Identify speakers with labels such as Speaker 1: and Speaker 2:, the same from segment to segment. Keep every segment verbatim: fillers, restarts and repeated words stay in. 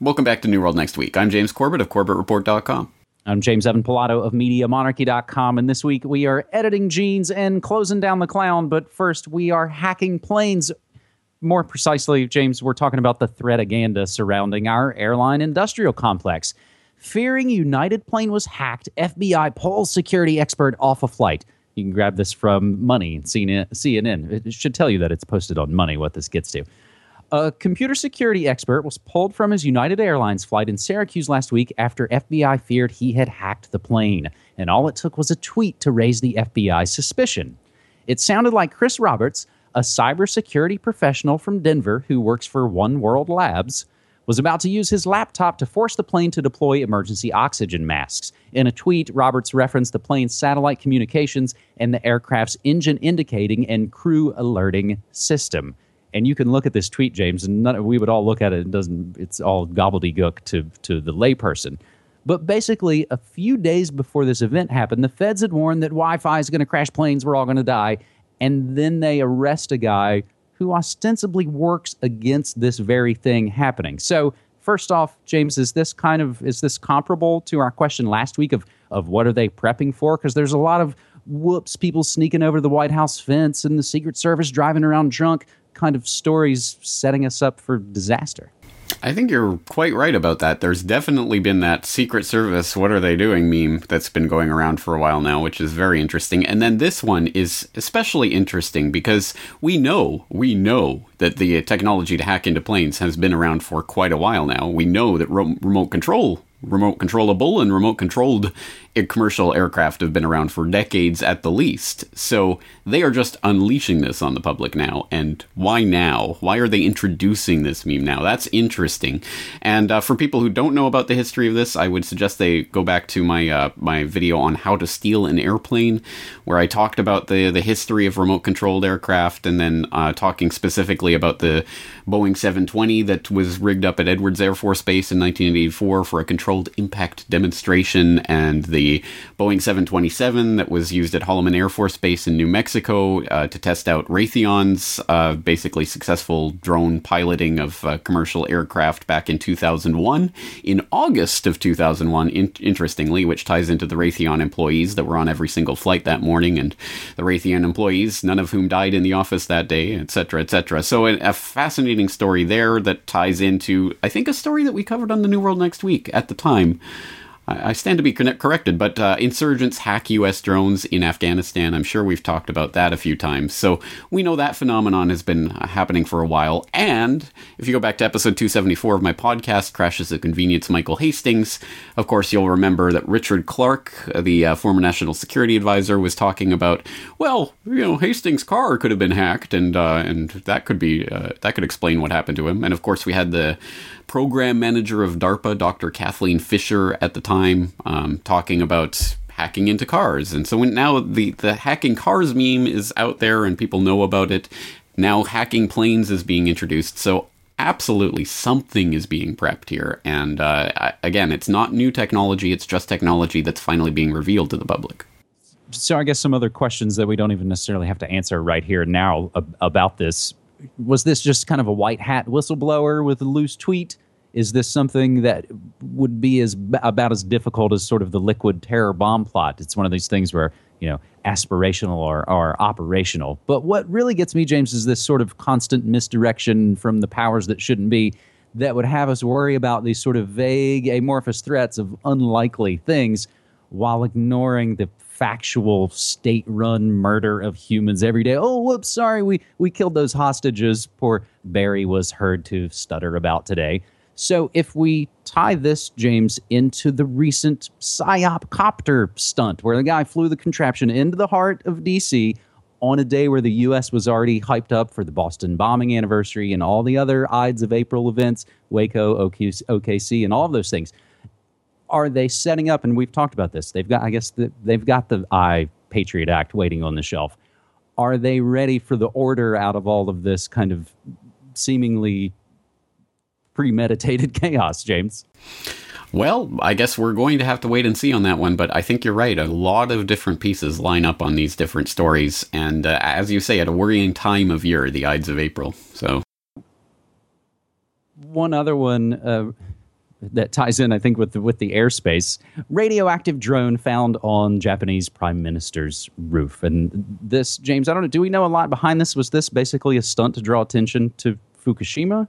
Speaker 1: welcome back to New World Next Week. I'm James Corbett of Corbett Report dot com.
Speaker 2: I'm James Evan Pilato of Media Monarchy dot com, and this week we are editing Genes and closing down the clown, but first we are hacking planes. More precisely, James, we're talking about the threataganda surrounding our airline industrial complex. Fearing United plane was hacked, F B I pulls security expert off a flight. You can grab this from Money and C N N. It should tell you that it's posted on Money, what this gets to. A computer security expert was pulled from his United Airlines flight in Syracuse last week after F B I feared he had hacked the plane. And all it took was a tweet to raise the F B I's suspicion. It sounded like Chris Roberts, a cybersecurity professional from Denver who works for One World Labs, was about to use his laptop to force the plane to deploy emergency oxygen masks. In a tweet, Roberts referenced the plane's satellite communications and the aircraft's engine indicating and crew alerting system. And you can look at this tweet, James, and none, we would all look at it. It doesn't. It's all gobbledygook to to the layperson. But basically, a few days before this event happened, the feds had warned that Wi-Fi is going to crash planes. We're all going to die. And then they arrest a guy who ostensibly works against this very thing happening. So first off, James, is this kind of is this comparable to our question last week of of what are they prepping for? Because there's a lot of whoops, people sneaking over the White House fence and the Secret Service driving around drunk kind of stories setting us up for disaster.
Speaker 1: I think you're quite right about that. There's definitely been that Secret Service, what are they doing meme that's been going around for a while now, which is very interesting. And then this one is especially interesting because we know, we know that the technology to hack into planes has been around for quite a while now. We know that ro- remote control remote controllable and remote controlled commercial aircraft have been around for decades at the least. So they are just unleashing this on the public now. And why now? Why are they introducing this meme now? That's interesting. And uh, for people who don't know about the history of this, I would suggest they go back to my uh, my video on how to steal an airplane, where I talked about the, the history of remote controlled aircraft, and then uh, talking specifically about the Boeing seven twenty that was rigged up at Edwards Air Force Base in nineteen eighty-four for a controlled impact demonstration, and the Boeing seven twenty-seven that was used at Holloman Air Force Base in New Mexico uh, to test out Raytheon's uh, basically successful drone piloting of uh, commercial aircraft back in two thousand one. In August of two thousand one, in- interestingly, which ties into the Raytheon employees that were on every single flight that morning, and the Raytheon employees, none of whom died in the office that day, et cetera, et cetera. So a, a fascinating story there that ties into, I think, a story that we covered on the New World Next Week at the time. I stand to be corrected, but uh, insurgents hack U S drones in Afghanistan. I'm sure we've talked about that a few times. So we know that phenomenon has been uh, happening for a while. And if you go back to episode two seventy-four of my podcast, Crashes of Convenience, Michael Hastings, of course, you'll remember that Richard Clark, the uh, former national security advisor, was talking about, well, you know, Hastings' car could have been hacked, and uh, and that could be uh, that could explain what happened to him. And of course, we had the program manager of DARPA, Doctor Kathleen Fisher, at the time, um, talking about hacking into cars. And so when now the, the hacking cars meme is out there and people know about it, now hacking planes is being introduced. So absolutely something is being prepped here. And uh, again, it's not new technology, it's just technology that's finally being revealed to the public.
Speaker 2: So I guess some other questions that we don't even necessarily have to answer right here now ab- about this. Was this just kind of a white hat whistleblower with a loose tweet? Is this something that would be as about as difficult as sort of the liquid terror bomb plot? It's one of these things where, you know, aspirational or, or operational. But what really gets me, James, is this sort of constant misdirection from the powers that shouldn't be that would have us worry about these sort of vague, amorphous threats of unlikely things while ignoring the factual state-run murder of humans every day. Oh, whoops, sorry, we, we killed those hostages. Poor Barry was heard to stutter about today. So if we tie this, James, into the recent PSYOP copter stunt, where the guy flew the contraption into the heart of D C on a day where the U S was already hyped up for the Boston bombing anniversary and all the other Ides of April events, Waco, O K C, and all of those things. Are they setting up, and we've talked about this, they've got, I guess, the, they've got the I Patriot Act waiting on the shelf. Are they ready for the order out of all of this kind of seemingly premeditated chaos, James?
Speaker 1: Well, I guess we're going to have to wait and see on that one, but I think you're right. A lot of different pieces line up on these different stories, and uh, as you say, at a worrying time of year, the Ides of April. So,
Speaker 2: one other one, uh, that ties in, I think, with the, with the airspace. Radioactive drone found on Japanese prime minister's roof. And this, James, I don't know, do we know a lot behind this? Was this basically a stunt to draw attention to Fukushima?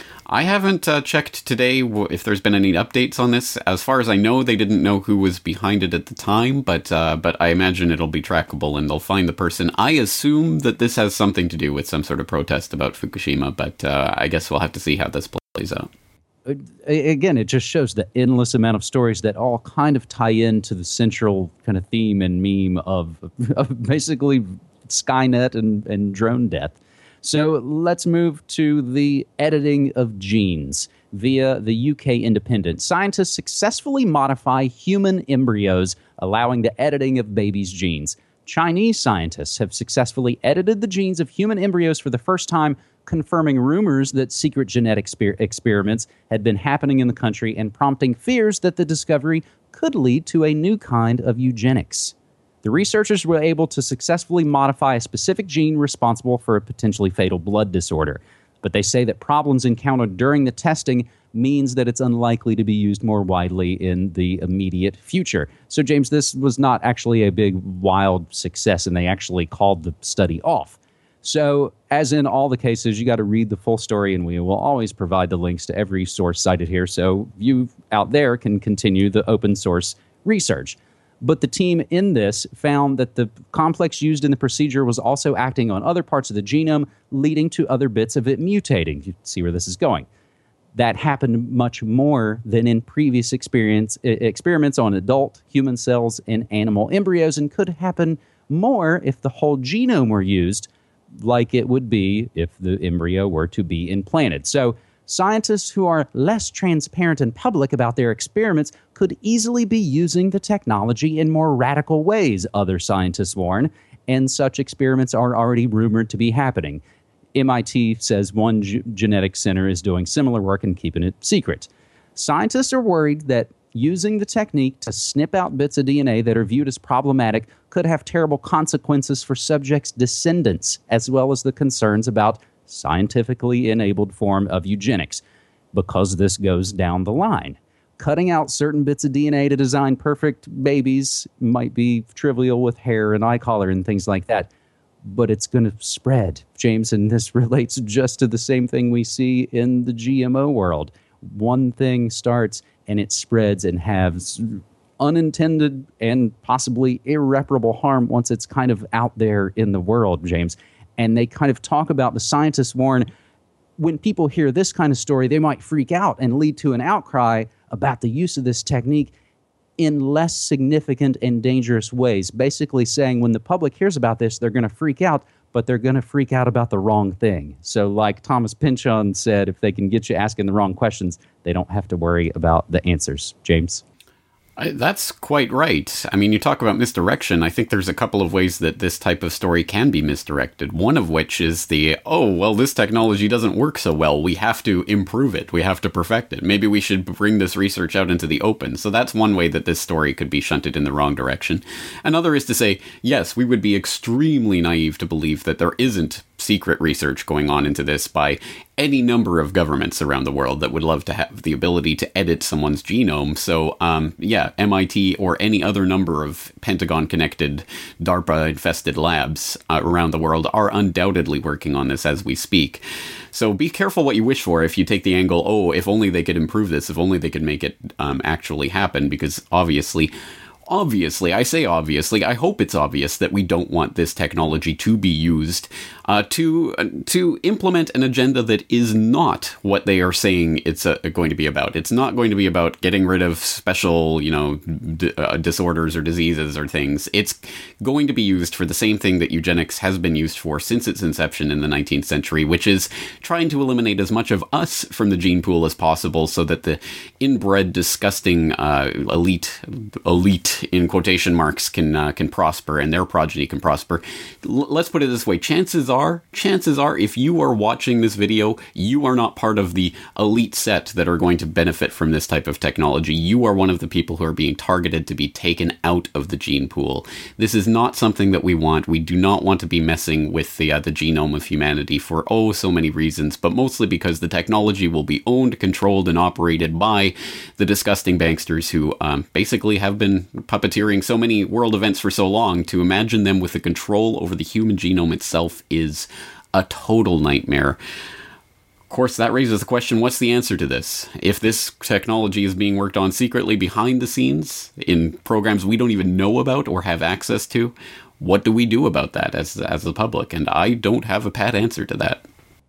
Speaker 1: I haven't uh, checked today if there's been any updates on this. As far as I know, they didn't know who was behind it at the time, but uh, but I imagine it'll be trackable and they'll find the person. I assume that this has something to do with some sort of protest about Fukushima, but uh, I guess we'll have to see how this plays out.
Speaker 2: Again, it just shows the endless amount of stories that all kind of tie into the central kind of theme and meme of, of basically Skynet and, and drone death. So let's move to the editing of genes. Via the U K Independent, scientists successfully modify human embryos, allowing the editing of babies' genes. Chinese scientists have successfully edited the genes of human embryos for the first time, confirming rumors that secret genetic spe- experiments had been happening in the country and prompting fears that the discovery could lead to a new kind of eugenics. The researchers were able to successfully modify a specific gene responsible for a potentially fatal blood disorder. But they say that problems encountered during the testing means that it's unlikely to be used more widely in the immediate future. So, James, this was not actually a big, wild success, and they actually called the study off. So, as in all the cases, you got to read the full story, and we will always provide the links to every source cited here, so you out there can continue the open source research. But the team in this found that the complex used in the procedure was also acting on other parts of the genome, leading to other bits of it mutating. You see where this is going. That happened much more than in previous experience, experiments on adult human cells and animal embryos, and could happen more if the whole genome were used, like it would be if the embryo were to be implanted. So scientists who are less transparent and public about their experiments could easily be using the technology in more radical ways, other scientists warn, and such experiments are already rumored to be happening. M I T says one g- genetic center is doing similar work and keeping it secret. Scientists are worried that using the technique to snip out bits of D N A that are viewed as problematic could have terrible consequences for subjects' descendants, as well as the concerns about scientifically enabled form of eugenics, because this goes down the line. Cutting out certain bits of D N A to design perfect babies might be trivial with hair and eye color and things like that, but it's going to spread, James, and this relates just to the same thing we see in the G M O world. One thing starts and it spreads and has unintended and possibly irreparable harm once it's kind of out there in the world, James. And they kind of talk about, the scientists warn, when people hear this kind of story, they might freak out and lead to an outcry about the use of this technique in less significant and dangerous ways. Basically saying when the public hears about this, they're going to freak out, but they're going to freak out about the wrong thing. So like Thomas Pynchon said, if they can get you asking the wrong questions, they don't have to worry about the answers. James?
Speaker 1: I, that's quite right. I mean, you talk about misdirection. I think there's a couple of ways that this type of story can be misdirected. One of which is the, oh, well, this technology doesn't work so well. We have to improve it. We have to perfect it. Maybe we should bring this research out into the open. So that's one way that this story could be shunted in the wrong direction. Another is to say, yes, we would be extremely naive to believe that there isn't secret research going on into this by any number of governments around the world that would love to have the ability to edit someone's genome. So, um, yeah, M I T or any other number of Pentagon-connected, DARPA-infested labs uh, around the world are undoubtedly working on this as we speak. So be careful what you wish for if you take the angle, oh, if only they could improve this, if only they could make it um, actually happen, because obviously... Obviously, I say obviously, I hope it's obvious that we don't want this technology to be used uh, to uh, to implement an agenda that is not what they are saying it's uh, going to be about. It's not going to be about getting rid of special, you know, d- uh, disorders or diseases or things. It's going to be used for the same thing that eugenics has been used for since its inception in the nineteenth century, which is trying to eliminate as much of us from the gene pool as possible so that the inbred, disgusting, uh, elite, elite elite, in quotation marks, can uh, can prosper and their progeny can prosper. L- let's put it this way. Chances are, chances are, if you are watching this video, you are not part of the elite set that are going to benefit from this type of technology. You are one of the people who are being targeted to be taken out of the gene pool. This is not something that we want. We do not want to be messing with the, uh, the genome of humanity for, oh, so many reasons, but mostly because the technology will be owned, controlled, and operated by the disgusting banksters who um, basically have been puppeteering so many world events for so long. To imagine them with the control over the human genome itself is a total nightmare. Of course, that raises the question, what's the answer to this? If this technology is being worked on secretly behind the scenes in programs we don't even know about or have access to, what do we do about that as as the public? And I don't have a pat answer to that.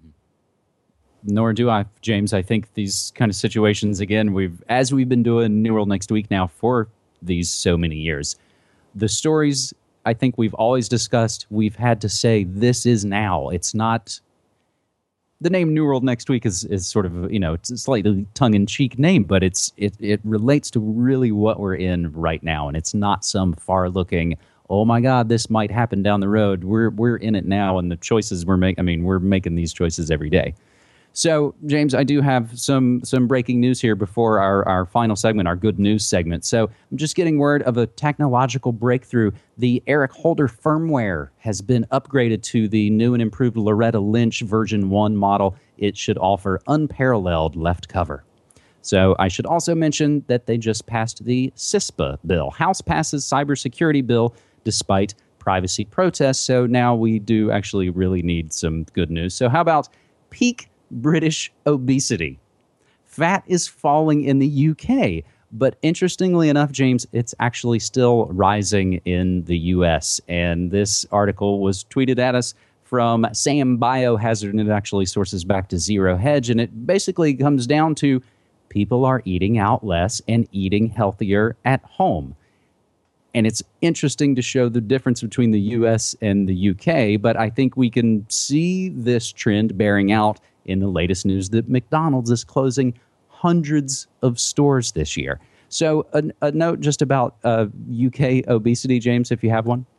Speaker 2: Nor do I, James. I think these kind of situations, again, we've as we've been doing New World Next Week now for these so many years, the stories I think we've always discussed, we've had to say this is now. It's not the name New World Next Week is is sort of, you know, it's a slightly tongue-in-cheek name, but it's it it relates to really what we're in right now, and it's not some far-looking, oh my God, this might happen down the road. We're we're in it now, and the choices we're making. I mean, we're making these choices every day. So, James, I do have some some breaking news here before our, our final segment, our good news segment. So I'm just getting word of a technological breakthrough. The Eric Holder firmware has been upgraded to the new and improved Loretta Lynch version one model. It should offer unparalleled left cover. So I should also mention that they just passed the CISPA bill. House passes cybersecurity bill despite privacy protests. So now we do actually really need some good news. So how about peak British obesity? Fat is falling in the U K, but interestingly enough, James, it's actually still rising in the U S. And this article was tweeted at us from Sam Biohazard, and it actually sources back to Zero Hedge. And it basically comes down to people are eating out less and eating healthier at home. And it's interesting to show the difference between the U S and the U K, but I think we can see this trend bearing out in the latest news that McDonald's is closing hundreds of stores this year. So a, a note just about uh, U K obesity, James, if you have one.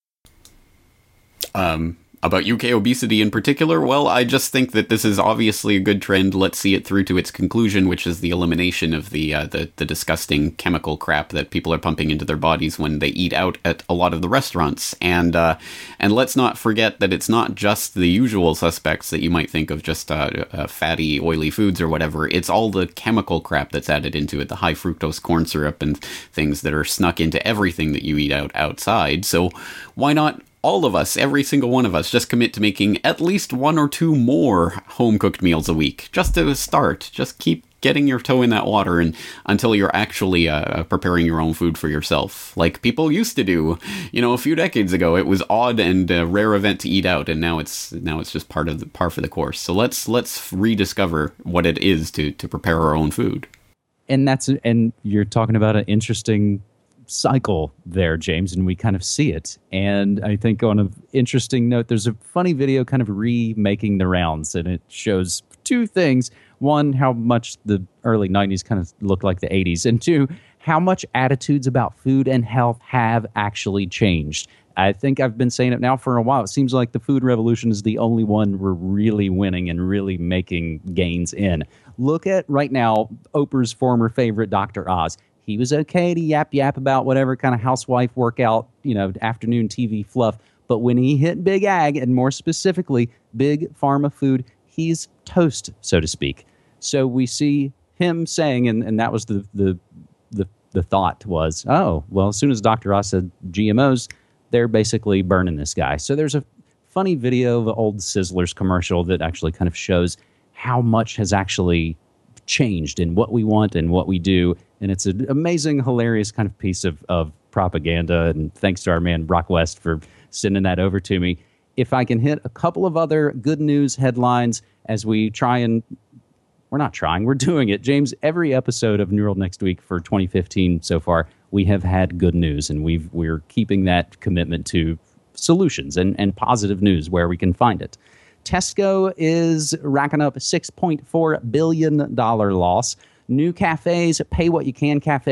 Speaker 1: Um, about U K obesity in particular, well, I just think that this is obviously a good trend. Let's see it through to its conclusion, which is the elimination of the, uh, the the disgusting chemical crap that people are pumping into their bodies when they eat out at a lot of the restaurants. And uh, and let's not forget that it's not just the usual suspects that you might think of, just uh, uh, fatty, oily foods or whatever. It's all the chemical crap that's added into it, the high fructose corn syrup and things that are snuck into everything that you eat out outside. So why not all of us, every single one of us, just commit to making at least one or two more home-cooked meals a week, just to start. Just keep getting your toe in that water and until you're actually uh, preparing your own food for yourself, like people used to do. You know, a few decades ago, it was odd and a rare event to eat out, and now it's now it's just part of the par for the course. So let's let's rediscover what it is to to prepare our own food.
Speaker 2: And that's and you're talking about an interesting cycle there, James, and we kind of see it. And I think on an interesting note, there's a funny video kind of remaking the rounds, and it shows two things. One, how much the early nineties kind of looked like the eighties, and two, how much attitudes about food and health have actually changed. I think I've been saying it now for a while. It seems like the food revolution is the only one we're really winning and really making gains in. Look at right now, Oprah's former favorite, Doctor Oz. He was okay to yap yap about whatever kind of housewife workout, you know, afternoon T V fluff. But when he hit big ag, and more specifically, big pharma food, he's toast, so to speak. So we see him saying, and, and that was the, the the the thought was, oh, well, as soon as Doctor Oz said G M Os, they're basically burning this guy. So there's a funny video of an old Sizzlers commercial that actually kind of shows how much has actually changed in what we want and what we do. And it's an amazing, hilarious kind of piece of, of propaganda. And thanks to our man Brock West for sending that over to me. If I can hit a couple of other good news headlines as we try and, we're not trying, we're doing it. James, every episode of New World Next Week for twenty fifteen so far, we have had good news, and we've, we're keeping that commitment to solutions and, and positive news where we can find it. Tesco is racking up a six point four billion dollars loss. New cafes, pay what you can cafes,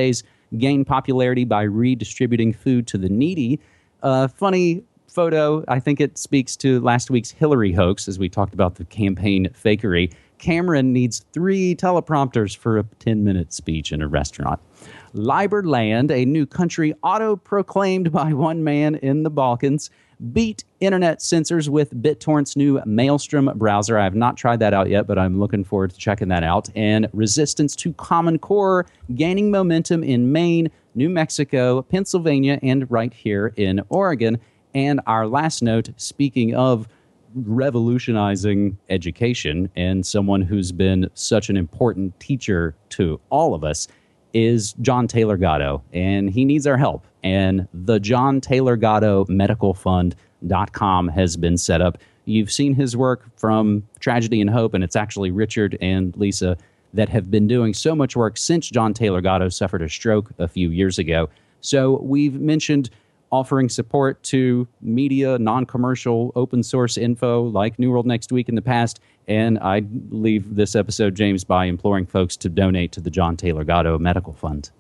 Speaker 2: gain popularity by redistributing food to the needy. Uh, funny photo. I think it speaks to last week's Hillary hoax as we talked about the campaign fakery. Cameron needs three teleprompters for a ten-minute speech in a restaurant. Liberland, a new country auto-proclaimed by one man in the Balkans, beat internet censors with BitTorrent's new Maelstrom browser. I have not tried that out yet, but I'm looking forward to checking that out. And resistance to Common Core gaining momentum in Maine, New Mexico, Pennsylvania, and right here in Oregon. And our last note, speaking of revolutionizing education and someone who's been such an important teacher to all of us, is John Taylor Gatto, and he needs our help. And the John Taylor Gatto Medical Fund dot com has been set up. You've seen his work from Tragedy and Hope, and it's actually Richard and Lisa that have been doing so much work since John Taylor Gatto suffered a stroke a few years ago. So we've mentioned offering support to media, non-commercial, open source info like New World Next Week in the past. And I leave this episode, James, by imploring folks to donate to the John Taylor Gatto Medical Fund.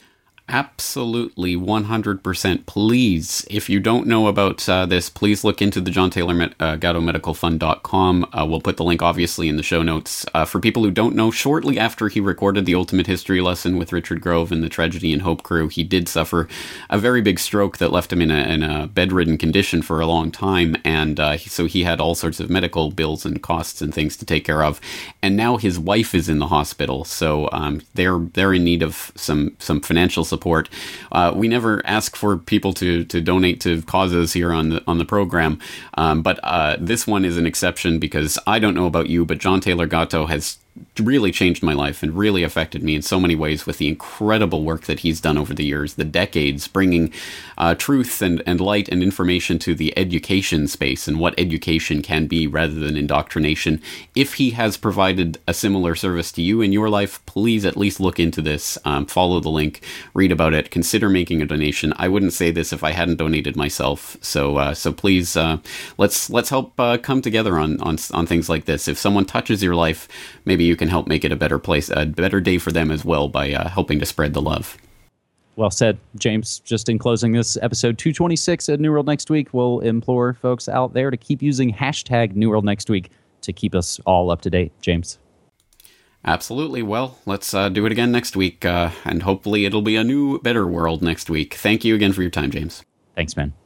Speaker 1: Absolutely, one hundred percent. Please, if you don't know about uh, this, please look into the John Taylor Met- uh, Gatto Medical Fund dot com. Uh, we'll put the link, obviously, in the show notes. Uh, for people who don't know, shortly after he recorded the Ultimate History Lesson with Richard Grove and the Tragedy and Hope crew, he did suffer a very big stroke that left him in a, in a bedridden condition for a long time. And uh, so he had all sorts of medical bills and costs and things to take care of. And now his wife is in the hospital, so um, they're they're in need of some some financial support. Support. Uh, we never ask for people to to donate to causes here on the on the program, um, but uh, this one is an exception because I don't know about you, but John Taylor Gatto has really changed my life and really affected me in so many ways with the incredible work that he's done over the years, the decades, bringing uh, truth and, and light and information to the education space and what education can be rather than indoctrination. If he has provided a similar service to you in your life, please at least look into this, um, follow the link, read about it, consider making a donation. I wouldn't say this if I hadn't donated myself. So uh, so please, uh, let's let's help uh, come together on, on, on things like this. If someone touches your life, maybe you can help make it a better place, a better day for them as well by uh, helping to spread the love.
Speaker 2: Well said, James. Just in closing this episode two twenty-six at New World Next Week, we'll implore folks out there to keep using hashtag New World Next Week to keep us all up to date. James.
Speaker 1: Absolutely. Well, let's uh, do it again next week, uh, and hopefully it'll be a new, better world next week. Thank you again for your time, James.
Speaker 2: Thanks, man.